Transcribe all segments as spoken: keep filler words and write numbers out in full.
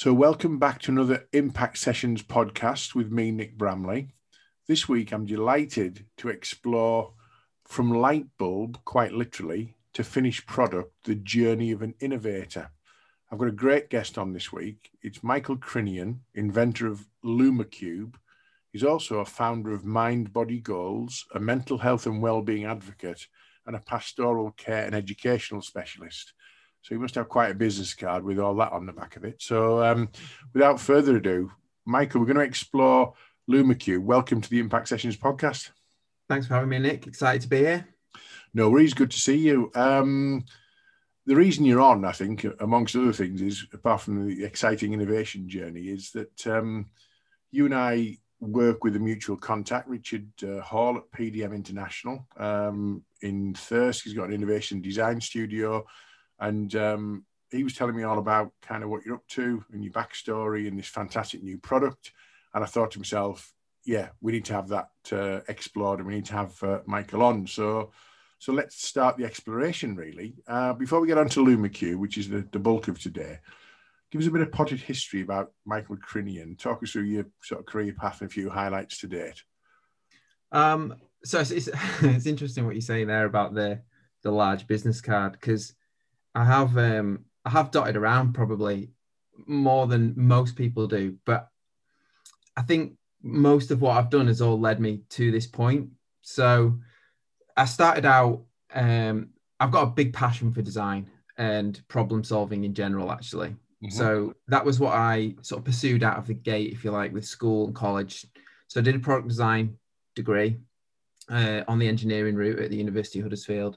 So welcome back to another Impact Sessions podcast with me, Nick Bramley. This week, I'm delighted to explore from light bulb, quite literally, to finished product, the journey of an innovator. I've got a great guest on this week. It's Michael Crinion, inventor of LumaCube. He's also a founder of Mind Body Goals, a mental health and wellbeing advocate, and a pastoral care and educational specialist. So you must have quite a business card with all that on the back of it. So um, without further ado, Michael, we're going to explore LumaCube. Welcome to the Impact Sessions podcast. Thanks for having me, Nick. Excited to be here. No worries. Good to see you. Um, the reason you're on, I think, amongst other things, is apart from the exciting innovation journey, is that um, you and I work with a mutual contact, Richard uh, Hall at P D M International um, in Thirsk. He's got an innovation design studio. And um, he was telling me all about kind of what you're up to and your backstory and this fantastic new product. And I thought to myself, yeah, we need to have that uh, explored, and we need to have uh, Michael on. So so let's start the exploration, really. Uh, before we get on to LumaCube, which is the, the bulk of today, give us a bit of potted history about Michael Crinion. Talk us through your sort of career path and a few highlights to date. Um, so it's, it's, it's interesting what you say there about the, the large business card, because I have um, I have dotted around probably more than most people do, but I think most of what I've done has all led me to this point. So I started out, um, I've got a big passion for design and problem solving in general, actually. Mm-hmm. So that was what I sort of pursued out of the gate, if you like, with school and college. So I did a product design degree uh, on the engineering route at the University of Huddersfield.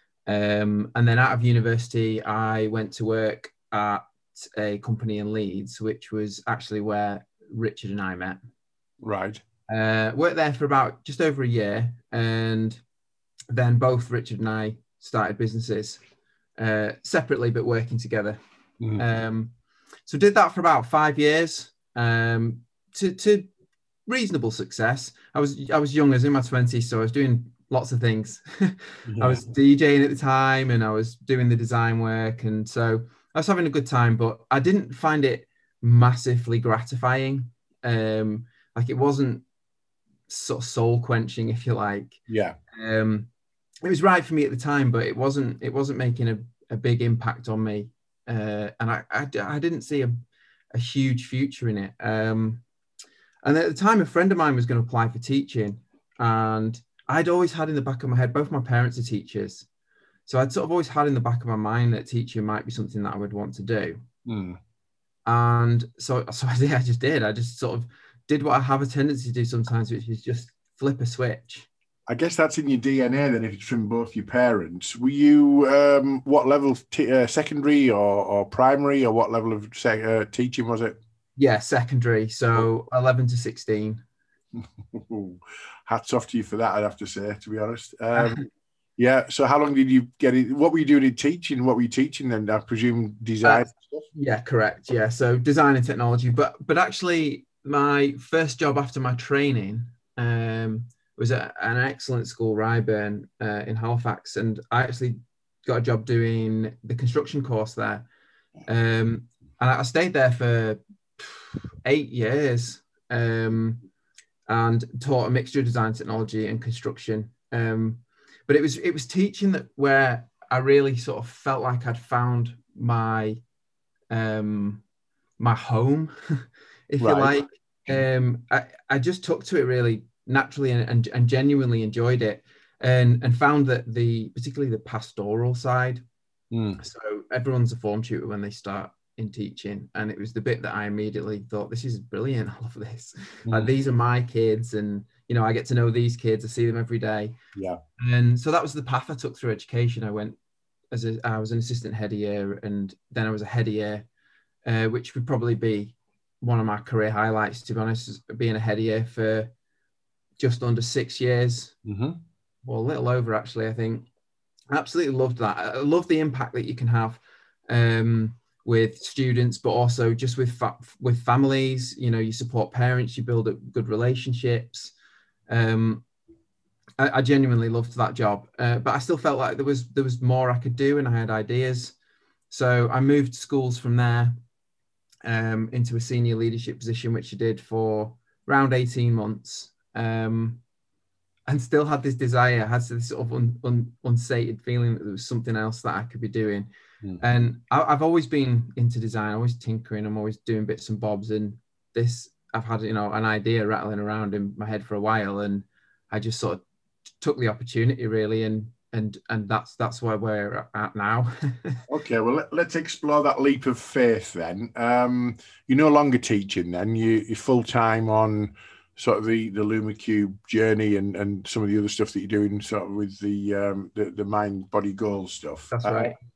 Um, and then out of university, I went to work at a company in Leeds, which was actually where Richard and I met. Right. Uh, worked there for about just over a year. And then both Richard and I started businesses uh, separately, but working together. Mm-hmm. Um, so did that for about five years um, to, to reasonable success. I was, I was young, I was in my twenties, so I was doing lots of things. Yeah. I was DJing at the time and I was doing the design work. And so I was having a good time, but I didn't find it massively gratifying. Um, like it wasn't sort of soul quenching, if you like. Yeah. Um, it was right for me at the time, but it wasn't, it wasn't making a, a big impact on me. Uh, and I, I, I didn't see a, a huge future in it. Um, and at the time, a friend of mine was going to apply for teaching, and I'd always had in the back of my head, both my parents are teachers. So I'd sort of always had in the back of my mind that teaching might be something that I would want to do. Mm. And so, so I, I just did. I just sort of did what I have a tendency to do sometimes, which is just flip a switch. I guess that's in your D N A then, if it's from both your parents. Were you, um, what level, t- uh, secondary or, or primary, or what level of sec- uh, teaching was it? Yeah, secondary. So eleven to sixteen. Hats off to you for that, I'd have to say, to be honest. Um, yeah. So how long did you get it? What were you doing in teaching? What were you teaching then? I presume design uh, stuff? Yeah, correct. Yeah. So design and technology. But but actually, my first job after my training um, was at an excellent school, Ryburn, uh, in Halifax. And I actually got a job doing the construction course there. Um, and I stayed there for eight years. Um, and taught a mixture of design, technology, and construction. Um, but it was it was teaching that where I really sort of felt like I'd found my um, my home, if right. you like. Um, I, I just took to it really naturally and, and, and genuinely enjoyed it, and and found that the particularly the pastoral side. Mm. So everyone's a form tutor when they start in teaching, and it was the bit that I immediately thought, this is brilliant. I love this. Mm. Like, these are my kids, and you know, I get to know these kids. I see them every day. Yeah. And so that was the path I took through education. I went as a, I was an assistant head of year, and then I was a head of year, uh, which would probably be one of my career highlights, to be honest, being a head of year for just under six years. Mm-hmm. Well, a little over, actually, I think. I absolutely loved that. I love the impact that you can have um, with students, but also just with fa- with families. You know, you support parents, you build up good relationships. Um, I, I genuinely loved that job, uh, but I still felt like there was there was more I could do, and I had ideas. So I moved schools from there, um, into a senior leadership position, which I did for around eighteen months. Um, and still had this desire, had this sort of un, un, unsated feeling that there was something else that I could be doing. Mm. And I, I've always been into design, always tinkering. I'm always doing bits and bobs. And this, I've had, you know, an idea rattling around in my head for a while. And I just sort of took the opportunity really. And, and, and that's, that's where we're at now. Okay. Well, let, let's explore that leap of faith then. Um, you're no longer teaching then, you, you're full-time on sort of the, the LumaCube journey and, and some of the other stuff that you're doing sort of with the um, the, the mind, body, goals stuff. That's right. Uh,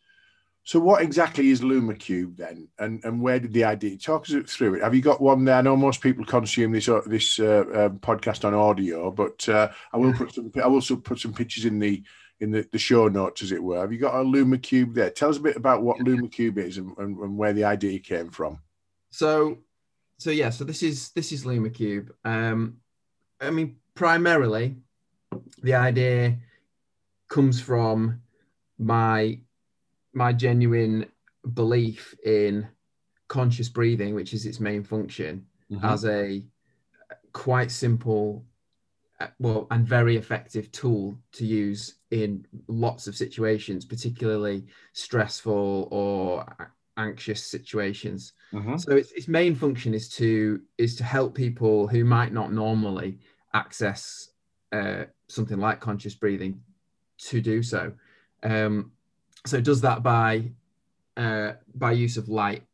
so what exactly is LumaCube then? And and where did the idea, talk us through it. Have you got one there? I know most people consume this uh, this uh, uh, podcast on audio, but uh, I will put some, I will also put some pictures in the in the, the show notes, as it were. Have you got a LumaCube there? Tell us a bit about what LumaCube is and, and, and where the idea came from. So So yeah, so this is this is LumaCube. Um, I mean, primarily, the idea comes from my my genuine belief in conscious breathing, which is its main function, mm-hmm. as a quite simple, well, and very effective tool to use in lots of situations, particularly stressful or anxious situations. Mm-hmm. So its, its main function is to is to help people who might not normally access uh, something like conscious breathing to do so. Um, so it does that by uh, by use of light.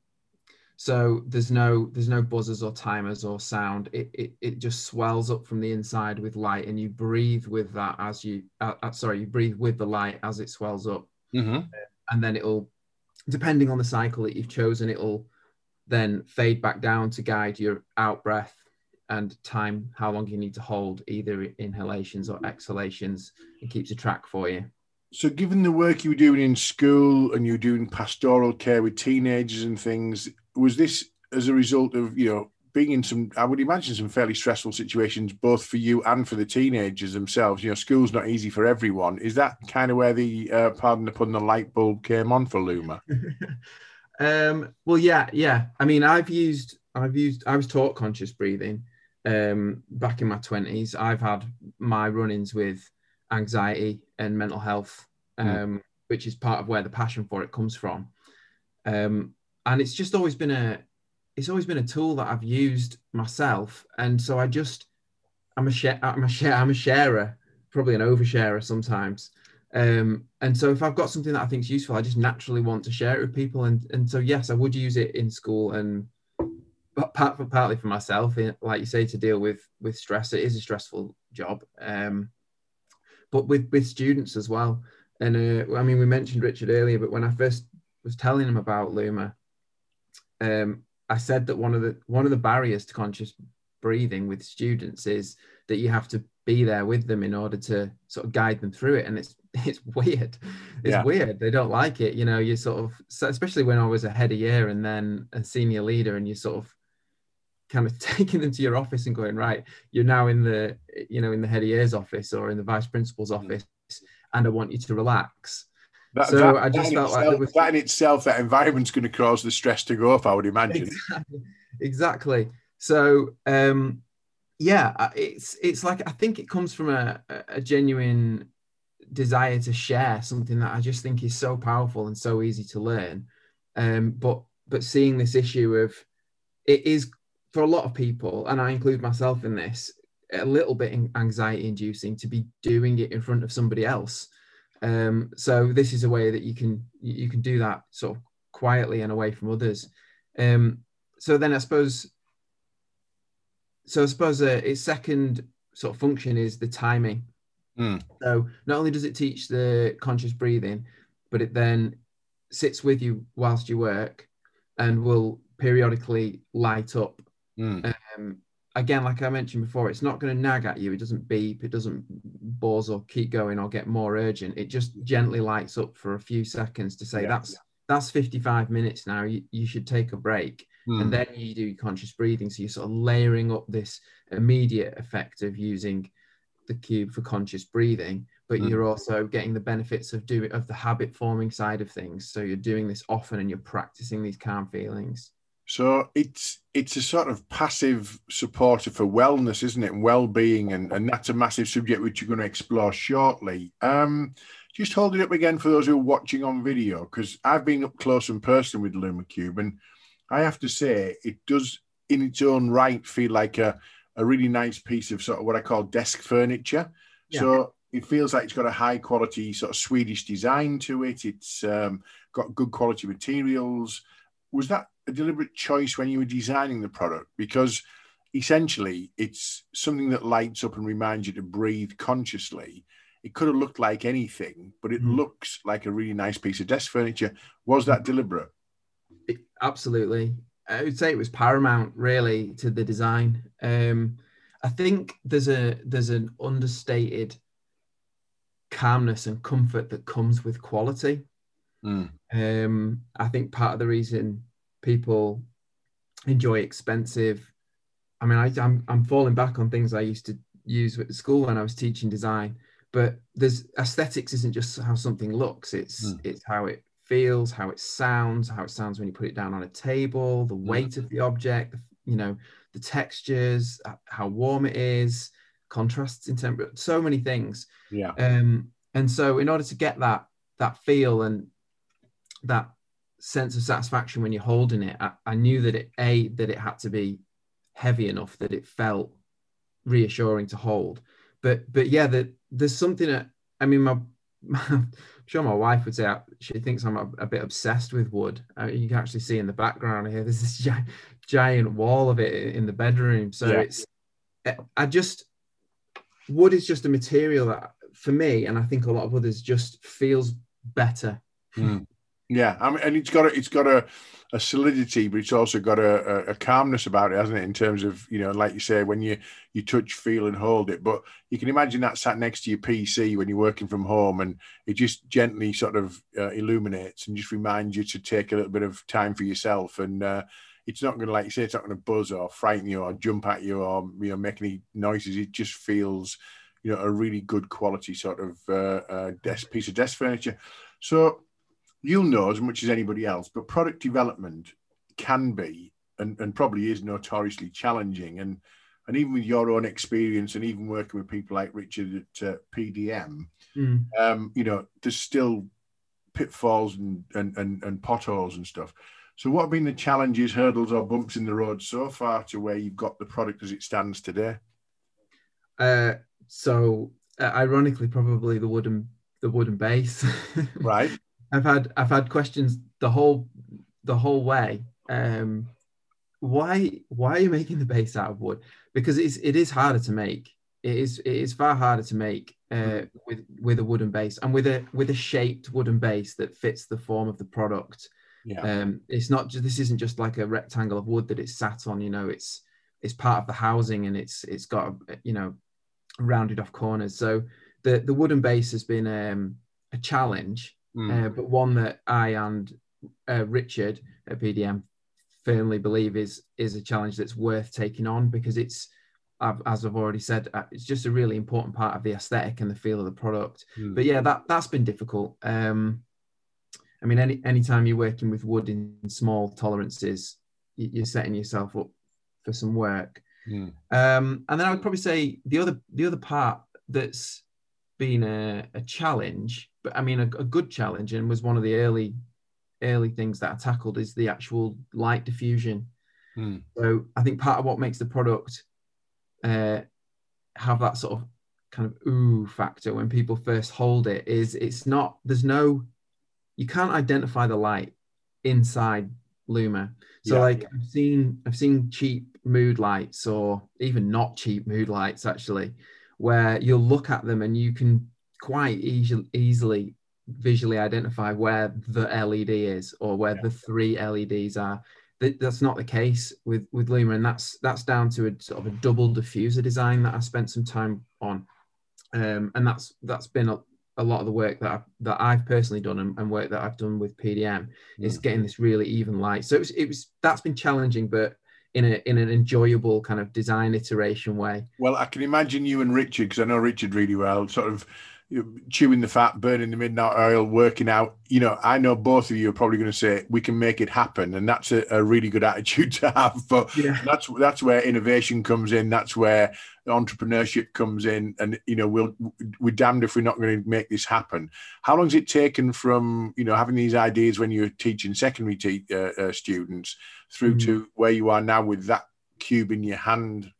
So there's no there's no buzzers or timers or sound. It it, it just swells up from the inside with light, and you breathe with that as you uh, uh, sorry you breathe with the light as it swells up, mm-hmm. uh, and then it'll, depending on the cycle that you've chosen, it'll then fade back down to guide your out breath and time how long you need to hold either inhalations or exhalations. It keeps a track for you. So given the work you were doing in school and you were doing pastoral care with teenagers and things, was this as a result of, you know, being in some, I would imagine, some fairly stressful situations, both for you and for the teenagers themselves? You know, school's not easy for everyone. Is that kind of where the, uh, pardon the pun, the light bulb came on for Luma? um, well, yeah, yeah. I mean, I've used, I've used, I was taught conscious breathing um, back in my twenties. I've had my run-ins with anxiety and mental health, um, mm. which is part of where the passion for it comes from. Um, and it's just always been a, it's always been a tool that I've used myself. And so I just, I'm a share, I'm a share, I'm a sharer, probably an oversharer sometimes. Um, and so if I've got something that I think is useful, I just naturally want to share it with people. And, and so, yes, I would use it in school, and but part for, partly for myself, like you say, to deal with, with stress. It is a stressful job. Um, but with, with students as well. And uh, I mean, we mentioned Richard earlier, but when I first was telling him about Luma, um, I said that one of the one of the barriers to conscious breathing with students is that you have to be there with them in order to sort of guide them through it. And it's it's weird. It's yeah. weird. They don't like it. You know, you sort of, especially when I was a head of year and then a senior leader, and you sort of kind of taking them to your office and going, right, you're now in the, you know, in the head of year's office or in the vice principal's office, and I want you to relax. That, so that, I just felt itself, like there was... that in itself, that environment's going to cause the stress to go up, I would imagine. Exactly. exactly. So, um, yeah, it's it's like, I think it comes from a, a genuine desire to share something that I just think is so powerful and so easy to learn. Um, but but seeing this issue of, it is for a lot of people, and I include myself in this, a little bit anxiety inducing to be doing it in front of somebody else. Um, so this is a way that you can you can do that sort of quietly and away from others. Um, so then I suppose, so I suppose uh, its second sort of function is the timing. Mm. So not only does it teach the conscious breathing, but it then sits with you whilst you work and will periodically light up. Mm. Um, again, like I mentioned before, it's not going to nag at you. It doesn't beep. It doesn't buzz or keep going or get more urgent. It just gently lights up for a few seconds to say, yeah, that's yeah. that's fifty-five minutes now. You, you should take a break. Mm. And then you do conscious breathing. So you're sort of layering up this immediate effect of using the cube for conscious breathing, but mm. you're also getting the benefits of doing of the habit forming side of things. So you're doing this often and you're practicing these calm feelings. So it's it's a sort of passive supporter for wellness, isn't it? And well-being, and, and that's a massive subject which you're going to explore shortly. Um, just hold it up again for those who are watching on video, because I've been up close and personal with LumaCube, and I have to say it does in its own right feel like a, a really nice piece of sort of what I call desk furniture. Yeah. So it feels like it's got a high quality sort of Swedish design to it. It's um, got good quality materials. Was that a deliberate choice when you were designing the product? Because essentially it's something that lights up and reminds you to breathe consciously. It could have looked like anything, but it mm. looks like a really nice piece of desk furniture. Was that deliberate? It, absolutely. I would say it was paramount, really, to the design. Um, I think there's a there's an understated calmness and comfort that comes with quality. Mm. Um, I think part of the reason people enjoy expensive, I mean, I, I'm I'm falling back on things I used to use at school when I was teaching design, but there's aesthetics isn't just how something looks, it's mm. it's how it feels, how it sounds, how it sounds when you put it down on a table, the weight mm. of the object, you know, the textures, how warm it is, contrasts in temperature, so many things. Yeah. Um, and so in order to get that that feel and that sense of satisfaction when you're holding it, I, I knew that it a that it had to be heavy enough that it felt reassuring to hold. But but yeah, that there's something that, I mean, my, my I'm sure my wife would say she thinks I'm a, a bit obsessed with wood. Uh, you can actually see in the background here, there's this giant, giant wall of it in the bedroom. So yeah. it's I just wood is just a material that for me, and I think a lot of others, just feels better. Mm. Yeah, I mean, and it's got a, it's got a, a solidity, but it's also got a, a, a calmness about it, hasn't it? In terms of, you know, like you say, when you you touch, feel, and hold it. But you can imagine that sat next to your P C when you're working from home, and it just gently sort of uh, illuminates and just reminds you to take a little bit of time for yourself. And uh, it's not going to, like you say, it's not going to buzz or frighten you or jump at you or, you know, make any noises. It just feels, you know, a really good quality sort of uh, uh, desk piece of desk furniture. So you'll know as much as anybody else, but product development can be and, and probably is notoriously challenging. And and even with your own experience and even working with people like Richard at uh, P D M, mm. um, you know, there's still pitfalls and, and, and, and potholes and stuff. So what have been the challenges, hurdles or bumps in the road so far to where you've got the product as it stands today? Uh, so uh, ironically, probably the wooden the wooden base. Right. I've had I've had questions the whole the whole way. Um, why why are you making the base out of wood? Because it's it is harder to make. It is it is far harder to make uh, with with a wooden base and with a with a shaped wooden base that fits the form of the product. Yeah. Um, it's not just this isn't just like a rectangle of wood that it's sat on. You know, it's it's part of the housing and it's it's got you know rounded off corners. So the the wooden base has been um, a challenge. Mm. Uh, but one that I and uh, Richard at P D M firmly believe is is a challenge that's worth taking on, because it's, I've, as I've already said, uh, it's just a really important part of the aesthetic and the feel of the product. Mm. But yeah, that that's been difficult. Um, I mean, any anytime you're working with wood in small tolerances, you're setting yourself up for some work. Mm. Um, and then I would probably say the other the other part that's been a, a challenge, but I mean a, a good challenge, and was one of the early early things that I tackled, is the actual light diffusion. Mm. So I think part of what makes the product uh, have that sort of kind of ooh factor when people first hold it is it's not, there's no, you can't identify the light inside Luma. So yeah, like yeah. I've seen I've seen cheap mood lights, or even not cheap mood lights actually, where you'll look at them and you can quite easily easily visually identify where the L E D is, or where yeah. the three L E Ds are. That, that's not the case with with Luma, and that's that's down to a sort of a double diffuser design that I spent some time on, um, and that's that's been a, a lot of the work that I've, that I've personally done, and, and work that I've done with P D M is mm. getting this really even light. So it was, it was that's been challenging, but in a in an enjoyable kind of design iteration way. Well, I can imagine you and Richard, because I know Richard really well, sort of chewing the fat, burning the midnight oil, working out. You know, I know both of you are probably going to say we can make it happen, and that's a, a really good attitude to have. But Yeah. that's that's where innovation comes in. That's where entrepreneurship comes in, and you know, we'll we're damned if we're not going to make this happen. How long has it taken from you know having these ideas when you were teaching secondary te- uh, uh, students through mm. to where you are now with that cube in your hand?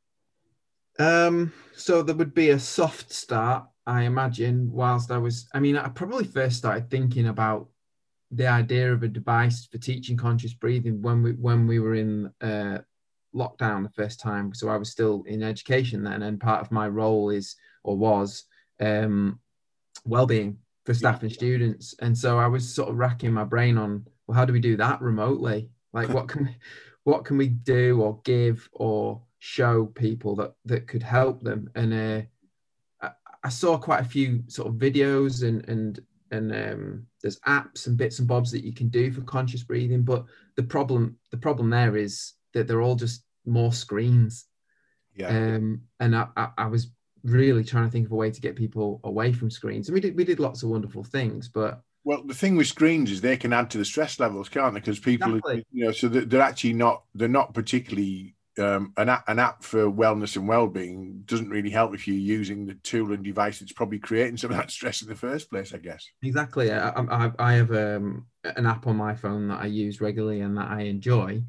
Um, so there would be a soft start, I imagine, whilst I was, I mean, I probably first started thinking about the idea of a device for teaching conscious breathing when we when we were in uh, lockdown the first time. So I was still in education then, and part of my role is, or was, um, well-being for staff yeah. and students. And so I was sort of racking my brain on, well, how do we do that remotely? Like, what can we, what can we do or give or show people that that could help them? And uh, I, I saw quite a few sort of videos and and and um, there's apps and bits and bobs that you can do for conscious breathing, but the problem the problem there is that they're all just more screens. Yeah. Um, and I, I, I was really trying to think of a way to get people away from screens. And we did we did lots of wonderful things, but well, the thing with screens is they can add to the stress levels, can't they? Because people, exactly. you know, so they're actually not they're not particularly. Um, an, app, an app for wellness and well-being doesn't really help if you're using the tool and device that's probably creating some of that stress in the first place, I guess. Exactly. I, I, I have um, an app on my phone that I use regularly and that I enjoy.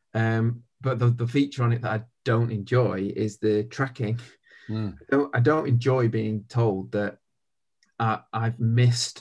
Um, but the, the feature on it that I don't enjoy is the tracking. Mm. I, don't, I don't enjoy being told that uh, I've missed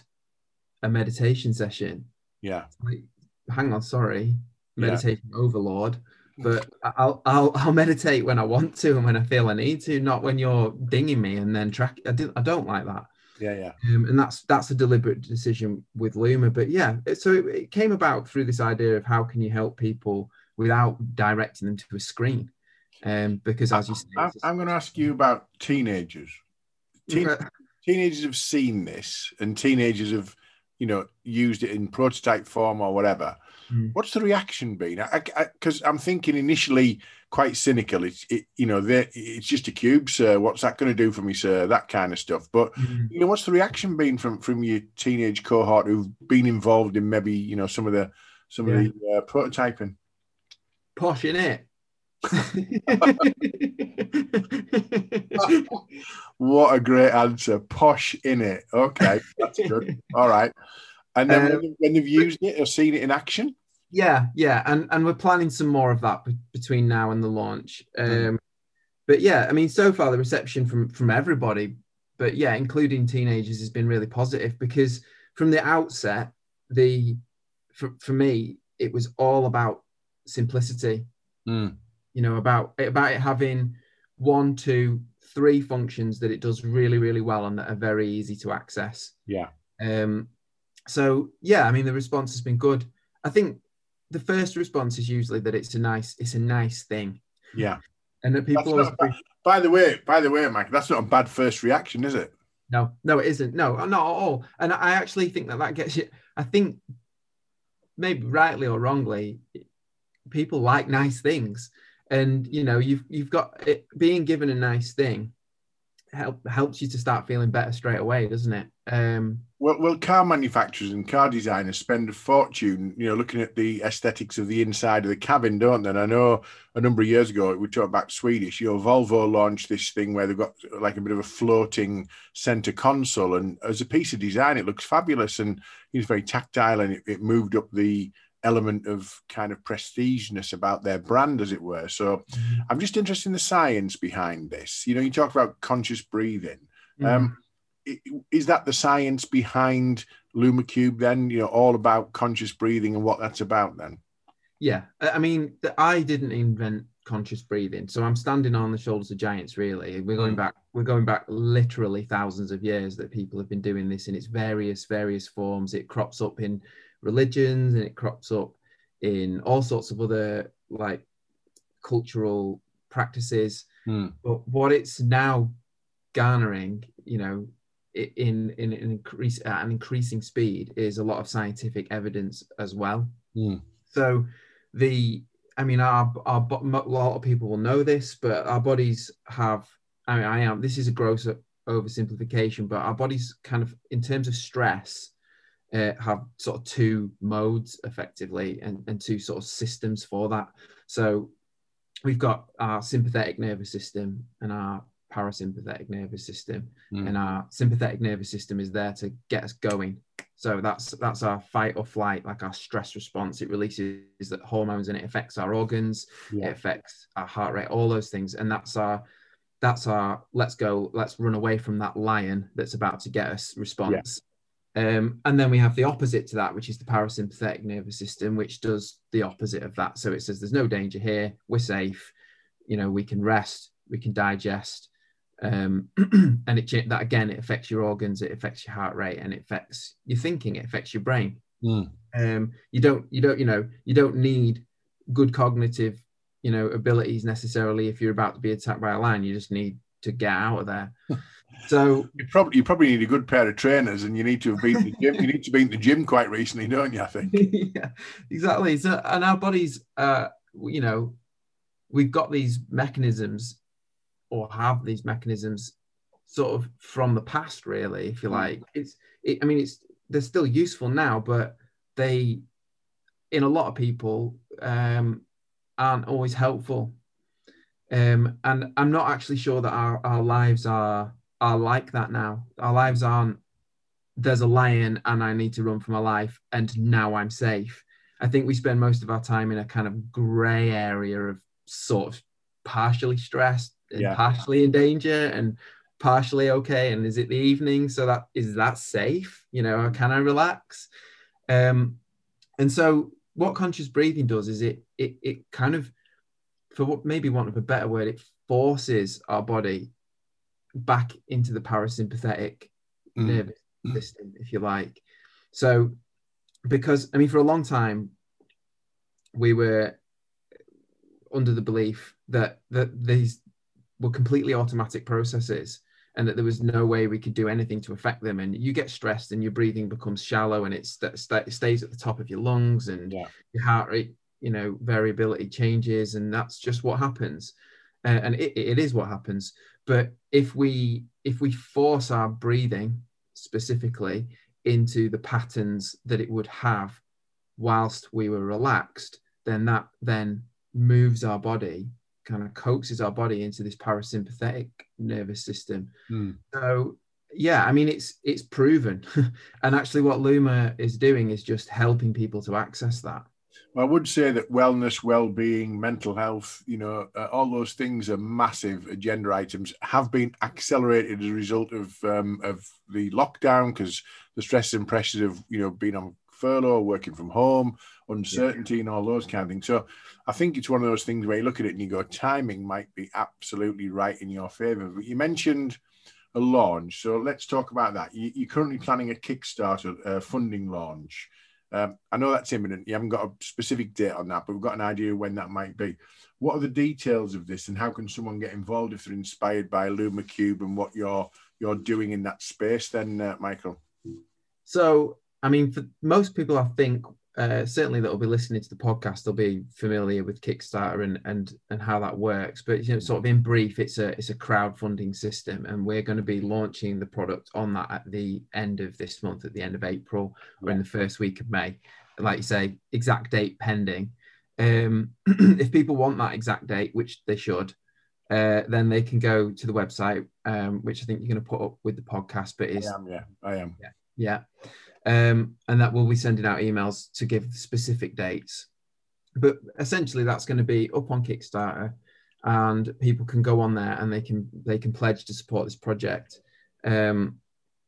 a meditation session. Yeah. Like, hang on, sorry. Meditation yeah. overlord. But I'll I'll I'll meditate when I want to and when I feel I need to, not when you're dinging me and then track. I do I don't like that. Yeah, yeah. Um, and that's that's a deliberate decision with Luma. But yeah, so it, it came about through this idea of how can you help people without directing them to a screen. Um, because as you say, I'm, I'm going to ask you about teenagers. Teen, teenagers have seen this, and teenagers have, you know, used it in prototype form or whatever. Mm. What's the reaction been? Because I'm thinking initially quite cynical. It's, it, you know, it's just a cube, sir. What's that going to do for me, sir? That kind of stuff. But, mm. you know, what's the reaction been from, from your teenage cohort who've been involved in maybe, you know, some of the, some yeah. of the uh, prototyping? Posh, innit? What a great answer. Posh, innit? Okay, that's good. All right. And then um, when, when they've used it or seen it in action? Yeah, yeah. And, and we're planning some more of that b- between now and the launch. Um, mm. But yeah, I mean, so far the reception from, from everybody, but yeah, including teenagers, has been really positive because from the outset, the for, for me, it was all about simplicity. Mm. You know, about, about it having one, two, three functions that it does really, really well and that are very easy to access. Yeah. Um, So yeah, I mean the response has been good. I think the first response is usually that it's a nice, it's a nice thing. Yeah, and that people. Always bad, by the way, by the way, Mike, that's not a bad first reaction, is it? No, no, it isn't. No, not at all. And I actually think that that gets you. I think maybe rightly or wrongly, people like nice things, and you know, you've you've got it, being given a nice thing help helps you to start feeling better straight away, doesn't it? Um, well, well, car manufacturers and car designers spend a fortune, you know, looking at the aesthetics of the inside of the cabin, don't they? And I know a number of years ago, we talked about Swedish, you know, Volvo launched this thing where they've got like a bit of a floating center console. And as a piece of design, it looks fabulous and it's very tactile and it, it moved up the element of kind of prestigeness about their brand, as it were. So mm-hmm. I'm just interested in the science behind this. You know, you talk about conscious breathing. Mm-hmm. Um, is that the science behind LumaCube then, you know, all about conscious breathing and what that's about then? Yeah. I mean, I didn't invent conscious breathing. So I'm standing on the shoulders of giants, really. We're going mm. back, we're going back literally thousands of years that people have been doing this in its various, various forms. It crops up in religions and it crops up in all sorts of other like cultural practices. Mm. But what it's now garnering, you know, in in an increase at an increasing speed is a lot of scientific evidence as well. Mm. So the I mean our our a lot of people will know this, but our bodies have I mean I am this is a gross oversimplification, but our bodies kind of, in terms of stress, uh, have sort of two modes effectively, and, and two sort of systems for that. So we've got our sympathetic nervous system and our parasympathetic nervous system, mm. and our sympathetic nervous system is there to get us going. So that's that's our fight or flight, like our stress response. It releases the hormones and it affects our organs, yeah. It affects our heart rate, all those things. And that's our that's our let's go, let's run away from that lion that's about to get us response. Yeah. Um, and then we have the opposite to that, which is the parasympathetic nervous system, which does the opposite of that. So it says there's no danger here, we're safe, you know, we can rest, we can digest. Um, and it that again, it affects your organs, it affects your heart rate, and it affects your thinking, it affects your brain. Mm. Um, you don't, you don't, you know, you don't need good cognitive, you know, abilities necessarily if you're about to be attacked by a lion. You just need to get out of there. So you probably you probably need a good pair of trainers, and you need to have been to the gym. You need to be in the gym quite recently, don't you? I think. Yeah, exactly. So, and our bodies, uh, you know, we've got these mechanisms, or have these mechanisms, sort of from the past, really, if you like. It's, it, I mean, it's they're still useful now, but they, in a lot of people, um, aren't always helpful. Um, and I'm not actually sure that our, our lives are are like that now. Our lives aren't, there's a lion and I need to run for my life and now I'm safe. I think we spend most of our time in a kind of grey area of sort of partially stressed and yeah. partially in danger and partially okay. And is it the evening? So that is that safe? You know, can I relax? Um, and so what conscious breathing does is it it it kind of, for what maybe want of a better word, it forces our body back into the parasympathetic mm. nervous system, if you like. So, because, I mean, for a long time, we were under the belief that, that these were completely automatic processes and that there was no way we could do anything to affect them. And you get stressed and your breathing becomes shallow and it's, it stays at the top of your lungs, and yeah. your heart rate, you know, variability changes, and that's just what happens. Uh, and it, it is what happens. But if we if we force our breathing specifically into the patterns that it would have whilst we were relaxed, then that then moves our body, kind of coaxes our body into this parasympathetic nervous system. Mm. So yeah, I mean, it's it's proven. And actually what Luma is doing is just helping people to access that. I would say that wellness, well-being, mental health, you know, uh, all those things are massive agenda items, have been accelerated as a result of um, of the lockdown, because the stresses and pressures of, you know, being on furlough, working from home, uncertainty yeah. and all those kind of things. So I think it's one of those things where you look at it and you go, timing might be absolutely right in your favour. But you mentioned a launch. So let's talk about that. You, you're currently planning a Kickstarter uh, funding launch. Um, I know that's imminent. You haven't got a specific date on that, but we've got an idea when that might be. What are the details of this, and how can someone get involved if they're inspired by LumaCube and what you're you're doing in that space then, uh, Michael? So, I mean, for most people, I think, uh, certainly that will be listening to the podcast, they'll be familiar with Kickstarter and and and how that works. But, you know, sort of in brief, it's a it's a crowdfunding system, and we're going to be launching the product on that at the end of this month, at the end of April, or in the first week of May. And like you say, exact date pending. Um, if people want that exact date, which they should, uh, then they can go to the website, um, which I think you're going to put up with the podcast. But is I am, yeah, I am, yeah, yeah. Um, and that we'll be sending out emails to give specific dates. But essentially that's going to be up on Kickstarter, and people can go on there and they can they can pledge to support this project. Um,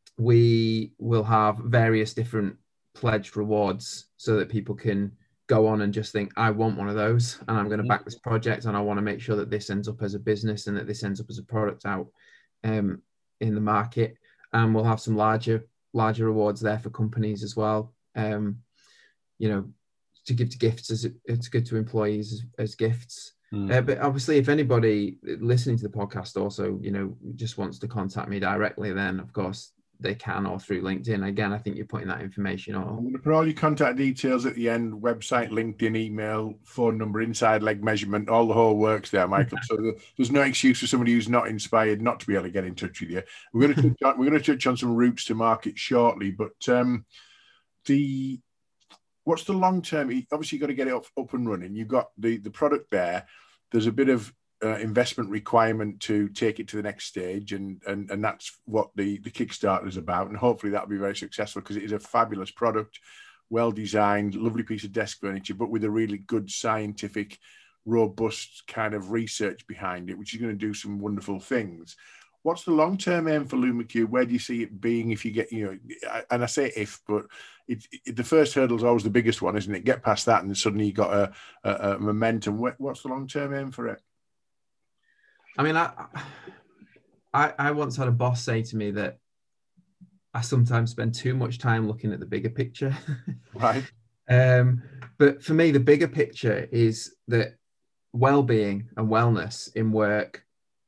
we will have various different pledge rewards so that people can go on and just think, I want one of those and I'm going to back this project, and I want to make sure that this ends up as a business and that this ends up as a product out um, in the market. And we'll have some larger larger rewards there for companies as well, um you know, to give to gifts, as it's good to employees as, as gifts. mm. Uh, but obviously if anybody listening to the podcast also, you know, just wants to contact me directly, then of course they can, or through LinkedIn. Again, I think you're putting that information I'm on. going to put all your contact details at the end: website, LinkedIn, email, phone number, inside leg measurement, all the whole works there, Michael. So there's no excuse for somebody who's not inspired not to be able to get in touch with you. We're going to touch on, we're going to touch on some routes to market shortly, but um, the what's the long term? Obviously, you've got to get it up, up and running. You've got the the product there. There's a bit of Uh, investment requirement to take it to the next stage, and and and that's what the the Kickstarter is about, and hopefully that'll be very successful, because it is a fabulous product, well designed, lovely piece of desk furniture, but with a really good scientific, robust kind of research behind it, which is going to do some wonderful things. What's the long-term aim for LumaCube? Where do you see it being if you get, you know, and I say if, but it, it, the first hurdle is always the biggest one, isn't it? Get past that and suddenly you got a, a, a momentum. What's the long-term aim for it? I mean, I, I I once had a boss say to me that I sometimes spend too much time looking at the bigger picture. Right. Um, but for me, the bigger picture is that well-being and wellness in work,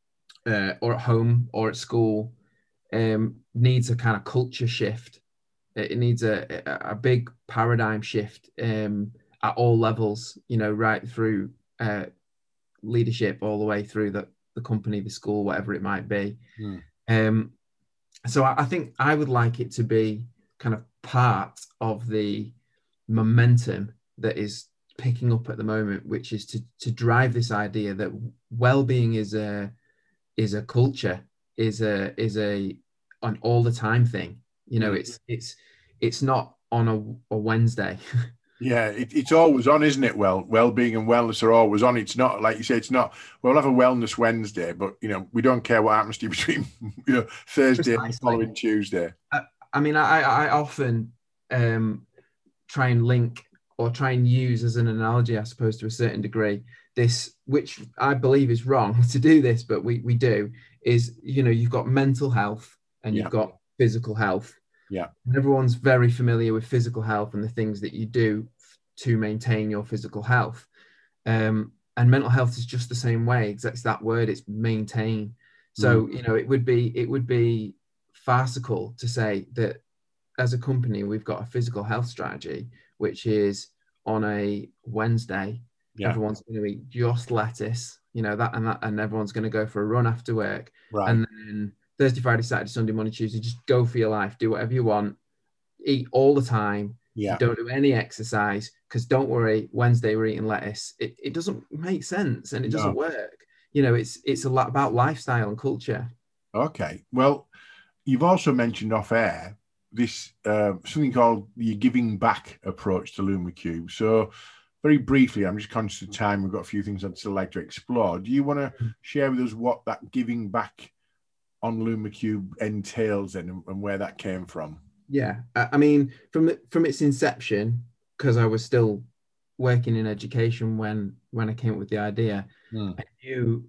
uh, or at home or at school, um, needs a kind of culture shift. It needs a, a big paradigm shift um, at all levels, you know, right through uh, leadership, all the way through the, the company, the school, whatever it might be. Mm. Um, so I, I think I would like it to be kind of part of the momentum that is picking up at the moment, which is to to drive this idea that well-being is a is a culture, is a is a an all the time thing. You know, mm. it's it's it's not on a, a Wednesday. Yeah, it, it's always on, isn't it? Well, well-being and wellness are always on. It's not, like you say, it's not, we'll have a wellness Wednesday, but, you know, we don't care what happens to you between, you know, Thursday Precisely. and the following Tuesday. I, I mean, I, I often um, try and link or try and use as an analogy, I suppose, to a certain degree, this, which I believe is wrong to do this, but we, we do, is, you know, you've got mental health and you've yeah. got physical health. Yeah. And everyone's very familiar with physical health and the things that you do to maintain your physical health. Um, and mental health is just the same way. It's that word, it's maintain. So, mm. you know, it would be, it would be farcical to say that as a company, we've got a physical health strategy, which is on a Wednesday, yeah. everyone's going to eat just lettuce, you know, that and that, and everyone's going to go for a run after work. Right. And then Thursday, Friday, Saturday, Sunday, Monday, Tuesday, just go for your life, do whatever you want, eat all the time. Yeah. Don't do any exercise, because don't worry, Wednesday we're eating lettuce. It, it doesn't make sense and it doesn't no. work. You know, it's it's a lot about lifestyle and culture. Okay. Well, you've also mentioned off air this uh, something called the giving back approach to LumaCube. So very briefly, I'm just conscious of time. We've got a few things I'd still like to explore. Do you want to share with us what that giving back on LumaCube entails then, and, and where that came from? Yeah, I mean, from from its inception, because I was still working in education when when I came up with the idea, mm. I knew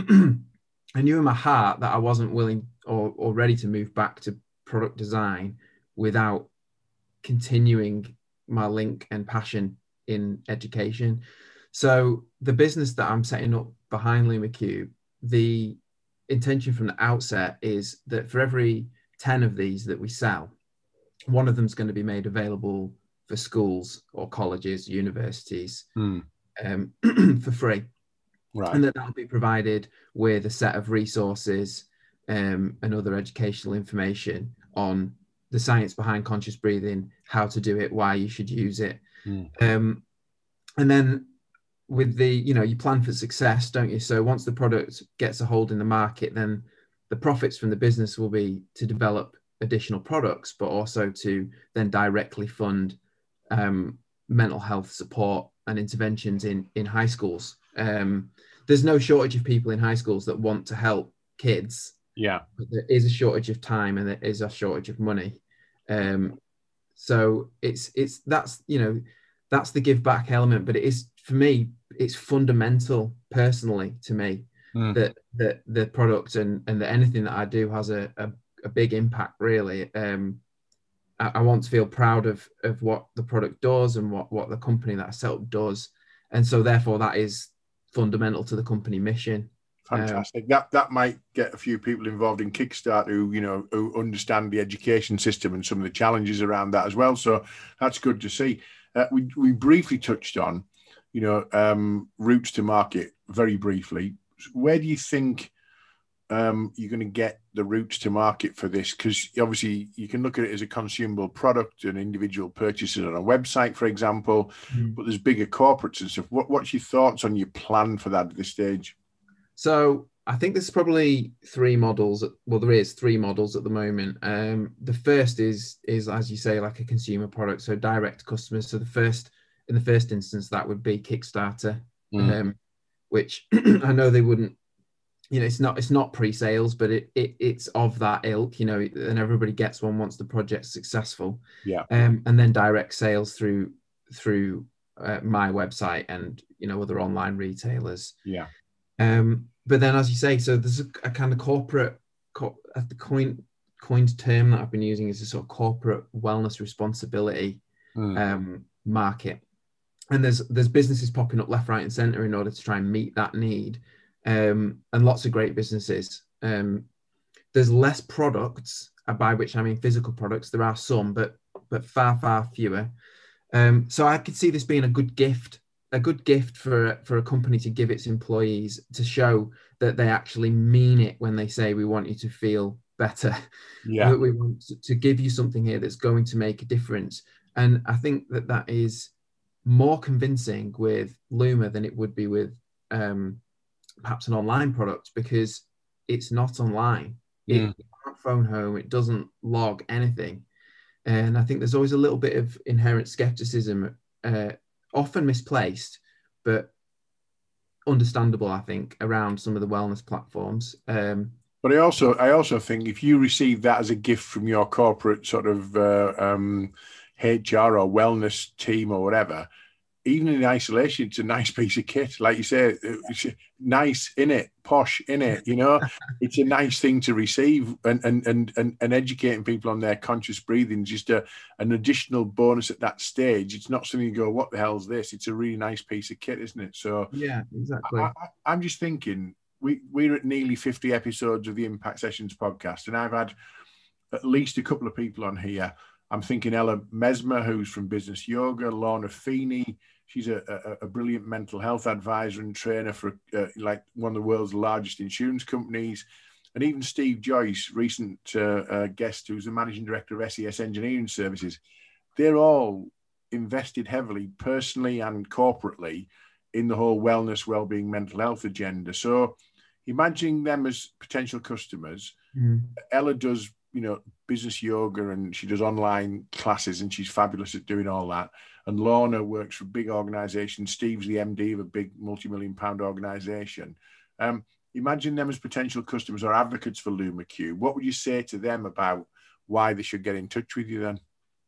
I knew in my heart that I wasn't willing or, or ready to move back to product design without continuing my link and passion in education. So the business that I'm setting up behind LumaCube, the intention from the outset is that for every ten of these that we sell, one of them is going to be made available for schools or colleges, universities, mm. um, for free. Right. And that that'll be provided with a set of resources um, and other educational information on the science behind conscious breathing, how to do it, why you should use it. Mm. Um, and then with the, you know, you plan for success, don't you? So once the product gets a hold in the market, then the profits from the business will be to develop additional products, but also to then directly fund um, mental health support and interventions in, in high schools. Um, there's no shortage of people in high schools that want to help kids. Yeah. But there is a shortage of time and there is a shortage of money. Um, so it's, it's, that's, you know, that's the give back element, but it is, for me, it's fundamental personally to me mm. that, that the product and, and that anything that I do has a, a, a big impact, really. Um, I, I want to feel proud of, of what the product does and what, what the company that I set up does. And so therefore that is fundamental to the company mission. Fantastic. Um, that that might get a few people involved in Kickstart who, you know, who understand the education system and some of the challenges around that as well. So that's good to see. Uh, we we briefly touched on, you know, um, routes to market very briefly. Where do you think um, you're going to get the routes to market for this? Because obviously you can look at it as a consumable product, an individual purchases on a website, for example, mm. but there's bigger corporates and stuff. What, what's your thoughts on your plan for that at this stage? So I think there's probably three models. Well, there is three models at the moment. Um, the first is, is, as you say, like a consumer product, so direct to customers. So the first, in the first instance, that would be Kickstarter, mm. um, which I know they wouldn't, you know, it's not, it's not pre-sales, but it, it it's of that ilk, you know, and everybody gets one once the project's successful. Yeah. Um, and then direct sales through, through uh, my website and, you know, other online retailers. Yeah. Um, but then, as you say, so there's a, a kind of corporate, co- the coin, coined term that I've been using is a sort of corporate wellness responsibility mm. um, market. And there's there's businesses popping up left, right, and centre in order to try and meet that need. Um, and lots of great businesses. Um, there's less products, by which I mean physical products. There are some, but but far, far fewer. Um, so I could see this being a good gift. a good gift for, for a company to give its employees to show that they actually mean it when they say, we want you to feel better. Yeah. That we want to give you something here that's going to make a difference. And I think that that is more convincing with Luma than it would be with um, perhaps an online product, because it's not online. Mm. It can't phone home. It doesn't log anything. And I think there's always a little bit of inherent skepticism, uh, often misplaced, but understandable, I think, around some of the wellness platforms. Um, but I also, I also think if you receive that as a gift from your corporate sort of uh, um, H R or wellness team or whatever, even in isolation, it's a nice piece of kit. Like you say, it's nice in it, posh in it, you know, it's a nice thing to receive, and and and and, and educating people on their conscious breathing, just a, an additional bonus at that stage. It's not something you go, what the hell's this? It's a really nice piece of kit, isn't it? So yeah, exactly. I, I, I'm just thinking, we, we're at nearly fifty episodes of the Impact Sessions podcast, and I've had at least a couple of people on here. I'm thinking Ella Mesmer, who's from Business Yoga, Lorna Feeney. She's a, a, a brilliant mental health advisor and trainer for uh, like one of the world's largest insurance companies. And even Steve Joyce, recent uh, uh, guest, who's the managing director of S E S Engineering Services. They're all invested heavily, personally and corporately, in the whole wellness, well-being, mental health agenda. So imagining them as potential customers, mm. Ella does, you know, business yoga, and she does online classes, and she's fabulous at doing all that. And Lorna works for big organizations. Steve's the M D of a big multi-million pound organization. Um, imagine them as potential customers or advocates for LumaQ. What would you say to them about why they should get in touch with you then?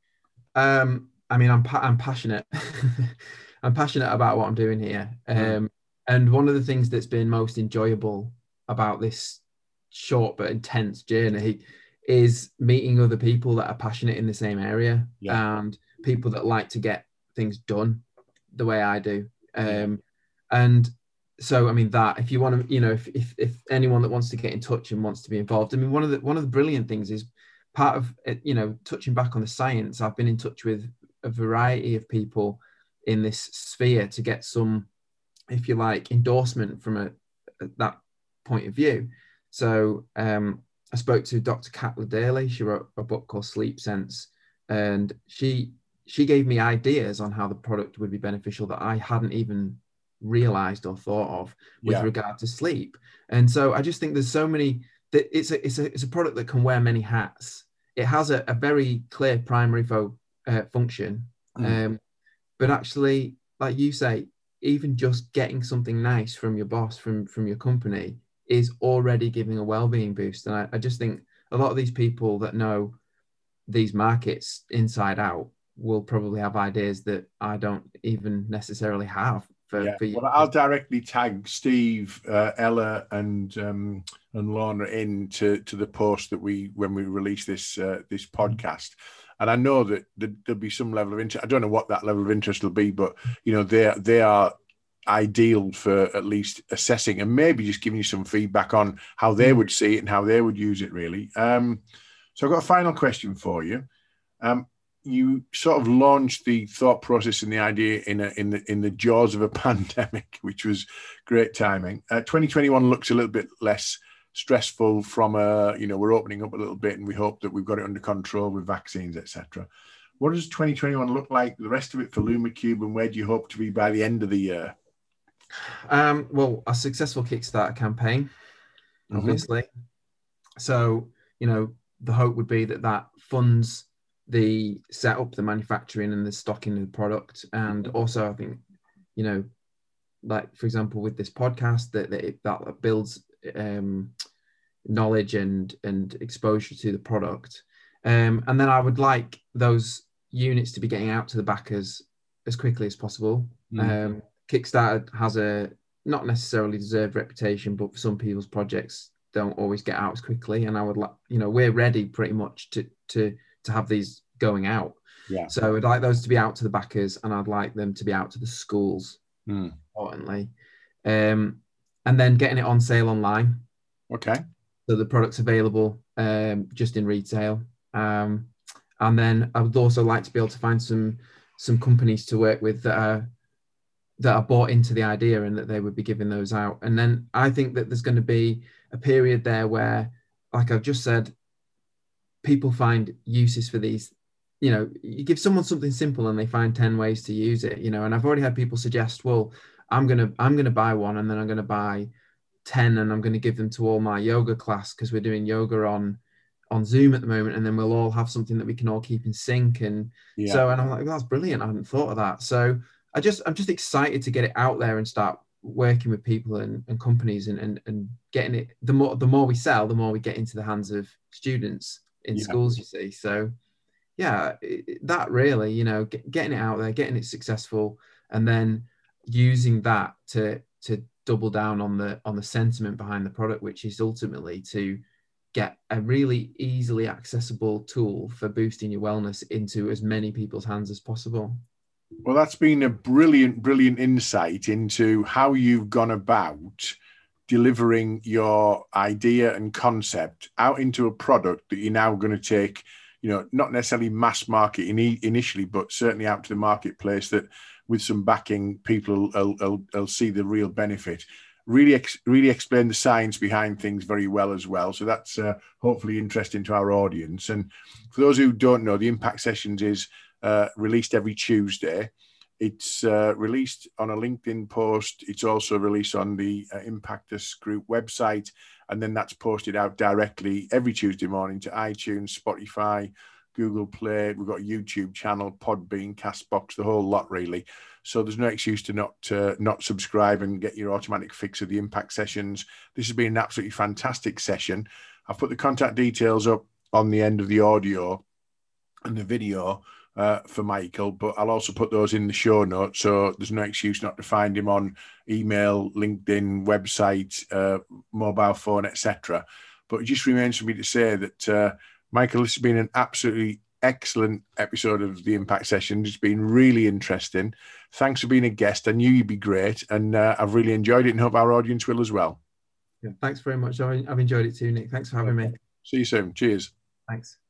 Um, I mean, I'm, pa- I'm passionate. I'm passionate about what I'm doing here. Um, mm. And one of the things that's been most enjoyable about this short but intense journey is meeting other people that are passionate in the same area, yeah. and people that like to get things done the way I do. Um, and so, I mean, that if you want to, you know, if, if if anyone that wants to get in touch and wants to be involved, I mean, one of the one of the brilliant things is part of it, you know, touching back on the science. I've been in touch with a variety of people in this sphere to get some, if you like, endorsement from a, a that point of view. So um, I spoke to Doctor Kat Daly. She wrote a book called Sleep Sense, and she she gave me ideas on how the product would be beneficial that I hadn't even realized or thought of with yeah. regard to sleep. And so I just think there's so many that it's a it's a it's a product that can wear many hats. It has a, a very clear primary fo- uh, function, mm. um, but actually, like you say, even just getting something nice from your boss, from from your company, is already giving a well-being boost. And I, I just think a lot of these people that know these markets inside out will probably have ideas that I don't even necessarily have for, yeah. for you. Well, I'll directly tag Steve, uh, Ella, and um, and Lorna in to, to the post that we when we release this uh, this podcast. And I know that there'll be some level of interest. I don't know what that level of interest will be, but you know, they they are ideal for at least assessing and maybe just giving you some feedback on how they would see it and how they would use it, really. Um, so I've got a final question for you. Um, you sort of launched the thought process and the idea in a, in the in the jaws of a pandemic, which was great timing. Uh, twenty twenty-one looks a little bit less stressful from a, you know, we're opening up a little bit and we hope that we've got it under control with vaccines, et cetera. What does twenty twenty-one look like, the rest of it for LumaCube, and where do you hope to be by the end of the year? Um, well, a successful Kickstarter campaign, obviously. Mm-hmm. So, you know, the hope would be that that funds the setup, the manufacturing and the stocking of the product. And also, I think, you know, like, for example, with this podcast, that, that, it, that builds um, knowledge and, and exposure to the product. Um, and then I would like those units to be getting out to the backers as quickly as possible. Mm-hmm. Um, Kickstarter has a not necessarily deserved reputation, but for some people's projects don't always get out as quickly. And I would like, you know, we're ready pretty much to to to have these going out. Yeah. So I'd like those to be out to the backers, and I'd like them to be out to the schools, mm. importantly. Um, and then getting it on sale online. Okay. So the product's available um, just in retail. Um, and then I would also like to be able to find some some companies to work with that are that are bought into the idea and that they would be giving those out. And then I think that there's going to be a period there where, like I've just said, people find uses for these. You know, you give someone something simple and they find ten ways to use it, you know, and I've already had people suggest, well, I'm going to, I'm going to buy one and then I'm going to buy ten and I'm going to give them to all my yoga class because we're doing yoga on, on Zoom at the moment. And then we'll all have something that we can all keep in sync. And yeah. so, and I'm like, well, that's brilliant. I hadn't thought of that. So I just, I'm just excited to get it out there and start working with people and, and companies and, and, and getting it. The more, the more we sell, the more we get into the hands of students in yeah. schools, you see. So yeah, it, that really, you know, get, getting it out there, getting it successful, and then using that to, to double down on the, on the sentiment behind the product, which is ultimately to get a really easily accessible tool for boosting your wellness into as many people's hands as possible. Well, that's been a brilliant, brilliant insight into how you've gone about delivering your idea and concept out into a product that you're now going to take, you know, not necessarily mass market in, initially, but certainly out to the marketplace that with some backing, people will, will, will see the real benefit. Really, ex, really explain the science behind things very well as well. So that's uh, hopefully interesting to our audience. And for those who don't know, the Impact Sessions is Uh, released every Tuesday. It's uh, released on a LinkedIn post. It's also released on the uh, Impactus Group website, and then that's posted out directly every Tuesday morning to iTunes, Spotify, Google Play. We've got a YouTube channel, Podbean, Castbox, the whole lot really. So there's no excuse to not uh, not subscribe and get your automatic fix of the Impact Sessions. This has been an absolutely fantastic session. I've put the contact details up on the end of the audio and the video Uh, for Michael, but I'll also put those in the show notes, so there's no excuse not to find him on email, LinkedIn, website, uh, mobile phone, et cetera. But it just remains for me to say that, uh, Michael, this has been an absolutely excellent episode of the Impact Session. It's been really interesting. Thanks for being a guest. I knew you'd be great, and uh, I've really enjoyed it and hope our audience will as well. Yeah, thanks very much. I've enjoyed it too, Nick. Thanks for having me. See you soon. Cheers. Thanks.